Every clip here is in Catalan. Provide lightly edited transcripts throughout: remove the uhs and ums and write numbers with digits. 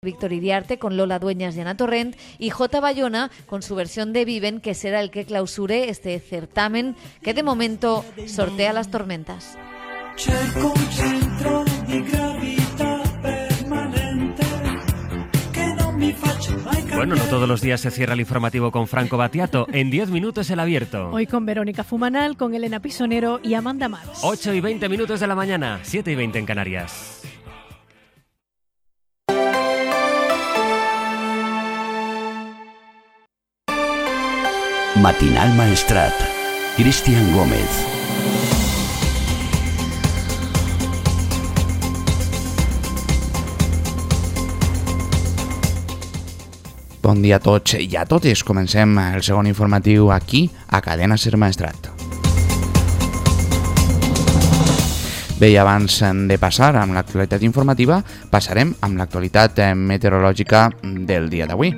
Víctor Iriarte con Lola Dueñas y Ana Torrent y J. Bayona con su versión de Viven, que será el que clausure este certamen que de momento sortea las tormentas. Cerco un centro di gravità permanente que no me faccia mai cambiare. Bueno, no todos los días se cierra el informativo con Franco Battiato. En 10 minutos el abierto. Hoy con Verónica Fumanal, con Elena Pisonero y Amanda Mars. 8 y 20 minutos de la mañana, 7 y 20 en Canarias. Matinal Maestrat, Cristian Gómez. Bon dia a tots i a totes. Comencem el segon informatiu aquí, a Cadena Ser Maestrat. Bé, i abans de passar amb l'actualitat informativa, passarem amb l'actualitat meteorològica del dia d'avui.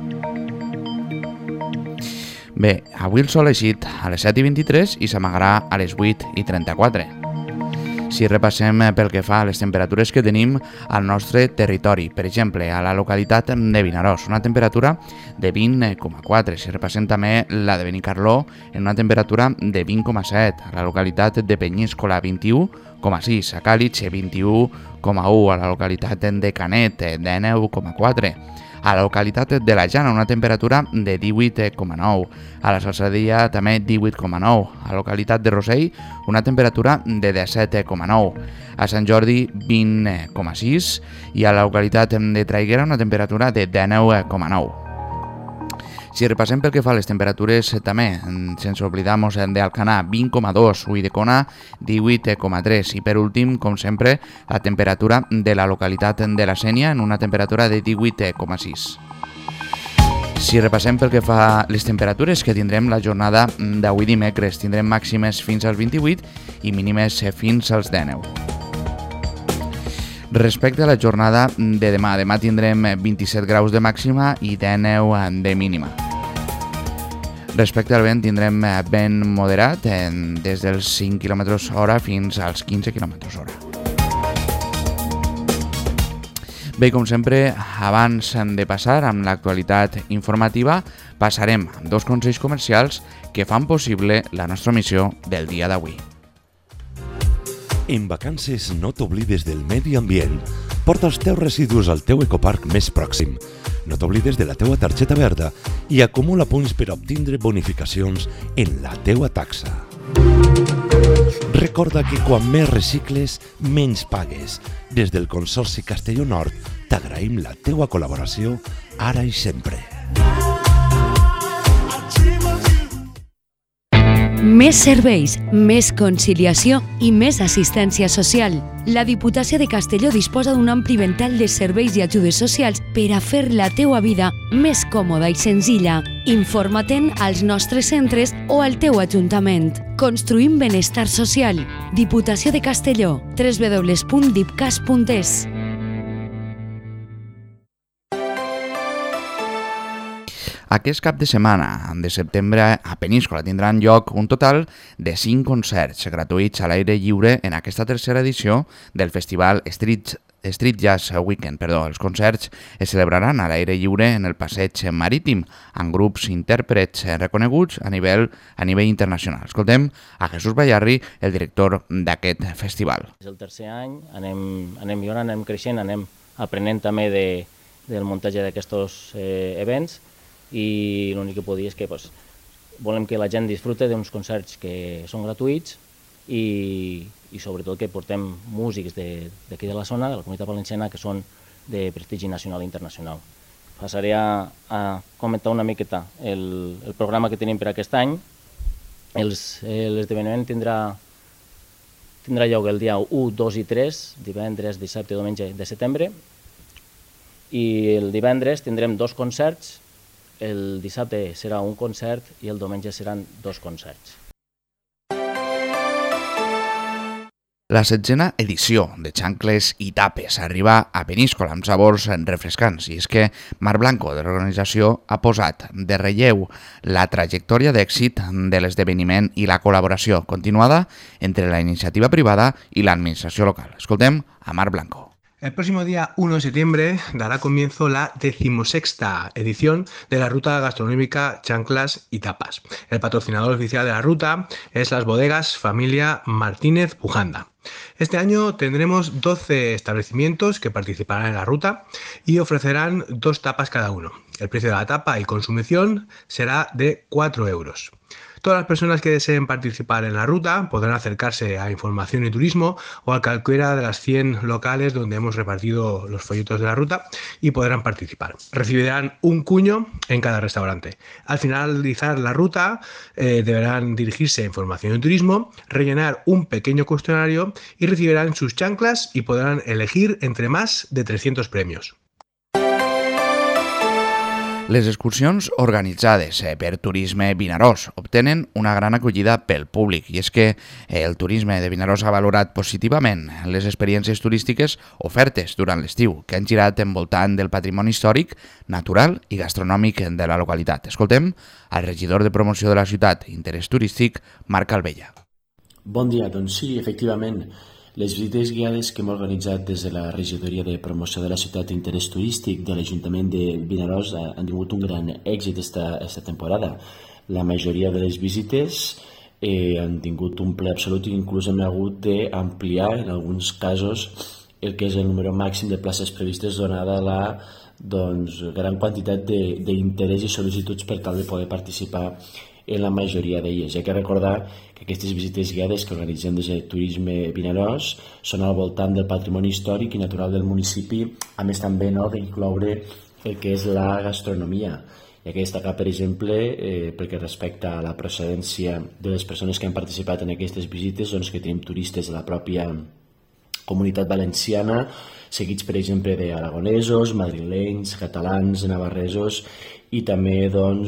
Bé, avui el sol ha eixit a les 7:23 i s'amagarà a les 8:34. Si repassem pel que fa a les temperatures que tenim al nostre territori, per exemple, a la localitat de Vinaròs, una temperatura de 20,4. Si repassem també la de Benicarló, en una temperatura de 20,7. A la localitat de Penyíscola, 21,6. A Càlig, 21,1. A la localitat de Canet, 19,4. A la localitat de la Jana, una temperatura de 18,9. A la Salzadella també 18,9. A la localitat de Rossell, una temperatura de 17,9. A Sant Jordi, 20,6. I a la localitat de Traiguera, una temperatura de 19,9. Si repassem pel que fa a les temperatures també, sense oblidar-nos d'Alcanar, 20,2, Ulldecona, 18,3 i per últim, com sempre, la temperatura de la localitat de la Sénia en una temperatura de 18,6. Si repassem pel que fa a les temperatures que tindrem la jornada d'avui dimecres, tindrem màximes fins als 28 i mínimes fins als 19. Respecte a la jornada de demà tindrem 27 graus de màxima i 19 de mínima. Respecte al vent tindrem vent moderat des dels 5 km/h fins als 15 km/h. Bé, com sempre, abans de passar amb l'actualitat informativa, passarem amb dos consells comercials que fan possible la nostra missió del dia d'avui. En vacances no t'oblides del medi ambient. Porta els teus residus al teu ecoparc més pròxim. No t'oblides de la teua targeta verda i acumula punts per obtindre bonificacions en la teua taxa. Recorda que quan més recicles, menys pagues. Des del Consorci Castelló Nord t'agraïm la teua col·laboració ara i sempre. Més serveis, més conciliació i més assistència social. La Diputació de Castelló disposa d'un ampli ventall de serveis i ajudes socials per a fer la teua vida més còmoda i senzilla. Informa-te'n als nostres centres o al teu ajuntament. Construïm benestar social. Diputació de Castelló. www.dipcas.es. Aquest cap de setmana de setembre a Peníscola tindran lloc un total de 5 concerts gratuïts a l'aire lliure en aquesta tercera edició del festival Street Jazz Weekend. Els concerts es celebraran a l'aire lliure en el passeig marítim amb grups intèrprets reconeguts a nivell internacional. Escoltem a Jesús Bayarri, el director d'aquest festival. És el tercer any, anem millorant, anem creixent, anem aprenent també del muntatge d'aquests events i l'únic que puc dir és que volem que la gent disfrute d'uns concerts que són gratuïts i sobretot que portem músics d'aquí de la zona, de la Comunitat Valenciana, que són de prestigi nacional i internacional. Passaré a comentar una miqueta el programa que tenim per aquest any. L'esdeveniment tindrà lloc el dia 1, 2 i 3, divendres, dissabte i diumenge de setembre, i el divendres tindrem 2 concerts. El dissabte serà un concert i el diumenge seran 2 concerts. La 7ª edició de Xancles i Tapes arriba a Peníscola amb sabors refrescants, i és que Mar Blanco, de l'organització, ha posat de relleu la trajectòria d'èxit de l'esdeveniment i la col·laboració continuada entre la iniciativa privada i l'administració local. Escoltem a Mar Blanco. El próximo día 1 de septiembre dará comienzo la 16ª edición de la ruta gastronómica Chanclas y Tapas. El patrocinador oficial de la ruta es las bodegas Familia Martínez Pujanda. Este año tendremos 12 establecimientos que participarán en la ruta y ofrecerán 2 tapas cada uno. El precio de la tapa y consumición será de 4 euros. Todas las personas que deseen participar en la ruta podrán acercarse a Información y Turismo o a cualquiera de las 100 locales donde hemos repartido los folletos de la ruta y podrán participar. Recibirán un cuño en cada restaurante. Al finalizar la ruta deberán dirigirse a Información y Turismo, rellenar un pequeño cuestionario y recibirán sus chanclas y podrán elegir entre más de 300 premios. Les excursions organitzades per Turisme Vinaròs obtenen una gran acollida pel públic i és que el turisme de Vinaròs ha valorat positivament les experiències turístiques ofertes durant l'estiu que han girat envoltant del patrimoni històric, natural i gastronòmic de la localitat. Escoltem al regidor de promoció de la ciutat i interès turístic, Marc Albella. Bon dia, doncs sí, efectivament. Les visites guiades que hem organitzat des de la regidoria de promoció de la ciutat d'interès turístic de l'Ajuntament de Vinaròs han tingut un gran èxit esta temporada. La majoria de les visites han tingut un ple absolut i inclús hem hagut d'ampliar en alguns casos el que és el número màxim de places previstes donada la gran quantitat d'interès i sol·licituds per tal de poder participar en la majoria d'elles. Hi ha que recordar que aquestes visites guiades que organitzem des de Turisme Vinaròs són al voltant del patrimoni històric i natural del municipi, a més també d'incloure el que és la gastronomia. Hi ha que destacar, per exemple, perquè respecte a la procedència de les persones que han participat en aquestes visites, doncs que tenim turistes de la pròpia comunitat valenciana, seguits, per exemple, d'aragonesos, madrilenys, catalans, navarresos i també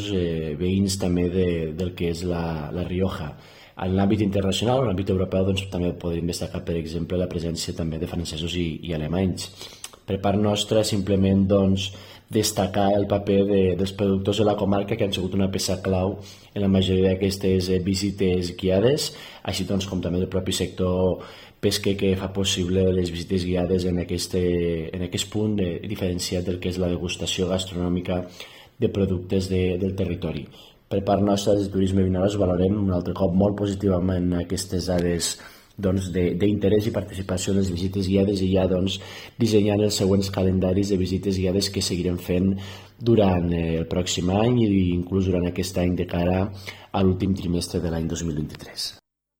veïns també del que és la Rioja. En l'àmbit internacional, en l'àmbit europeu, també podem destacar, per exemple, la presència també de francesos i alemanys. Per part nostra, simplement destacar el paper dels productors de la comarca que han sigut una peça clau en la majoria d'aquestes visites guiades, així com també del propi sector pesquer que fa possible les visites guiades en aquest punt diferenciat del que és la degustació gastronòmica de productes del territori. Per part nostra, des de Turisme Vinaròs, valorem un altre cop molt positivament aquestes dades d'interès i participació en les visites guiades i ja dissenyant els següents calendaris de visites guiades que seguirem fent durant el pròxim any i inclús durant aquest any de cara a l'últim trimestre de l'any 2023.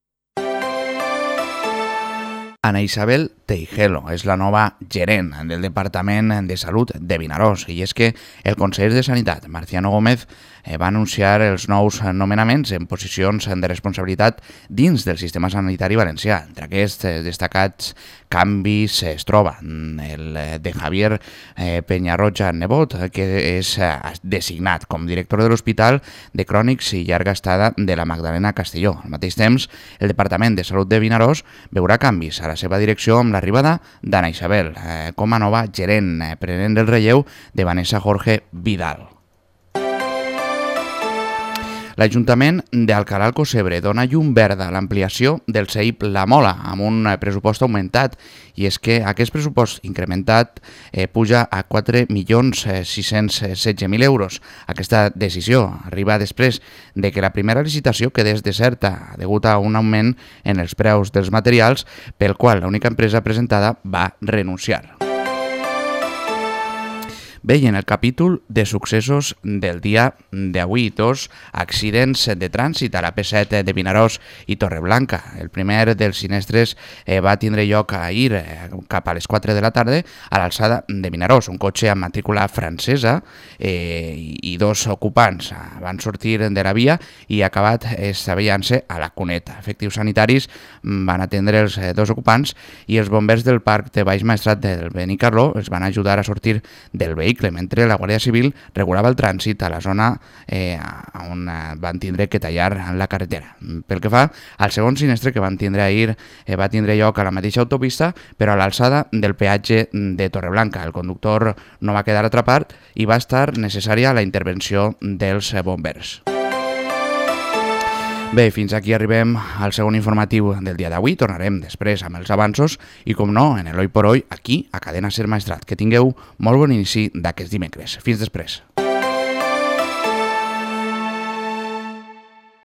Ana Isabel Teijelo és la nova gerent del Departament de Salut de Vinaròs i és que el conseller de Sanitat, Marciano Gómez, va anunciar els nous nomenaments en posicions de responsabilitat dins del sistema sanitari valencià. Entre aquests destacats canvis es troba el de Javier Peñarroja Nebot, que és designat com director de l'Hospital de Crònics i Llarga Estada de la Magdalena Castelló. Al mateix temps, el Departament de Salut de Vinaròs veurà canvis a la seva direcció amb l'arribada d'Ana Isabel com a nova gerent, prenent el relleu de Vanessa Jorge Vidal. L'Ajuntament d'Alcalà el Cosebre dona llum verda a l'ampliació del CEIP La Mola amb un pressupost augmentat i és que aquest pressupost incrementat puja a 4.616.000 euros. Aquesta decisió arriba després de que la primera licitació quedés deserta degut a un augment en els preus dels materials pel qual l'única empresa presentada va renunciar. Bé, i en el capítol de successos del dia d'avui, 2 accidents de trànsit a la P7 de Vinaròs i Torreblanca. El primer dels sinistres va tindre lloc ahir cap a les 4 de la tarda a l'alçada de Vinaròs. Un cotxe amb matrícula francesa i 2 ocupants van sortir de la via i acabat estavellant-se a la cuneta. Efectius sanitaris van atendre els 2 ocupants i els bombers del Parc de Baix Maestrat del Benicarló els van ajudar a sortir del vehicle mentre la Guàrdia Civil regulava el trànsit a la zona on van tindre que tallar la carretera. Pel que fa al segon sinistre que van tindre ahir, va tindre lloc a la mateixa autopista, però a l'alçada del peatge de Torreblanca. El conductor no va quedar atrapat i va estar necessària la intervenció dels bombers. Bé, fins aquí arribem al segon informatiu del dia d'avui. Tornarem després amb els avanços i, com no, en l'Hoy por Hoy, aquí, a Cadena Ser Maestrat. Que tingueu molt bon inici d'aquest dimecres. Fins després.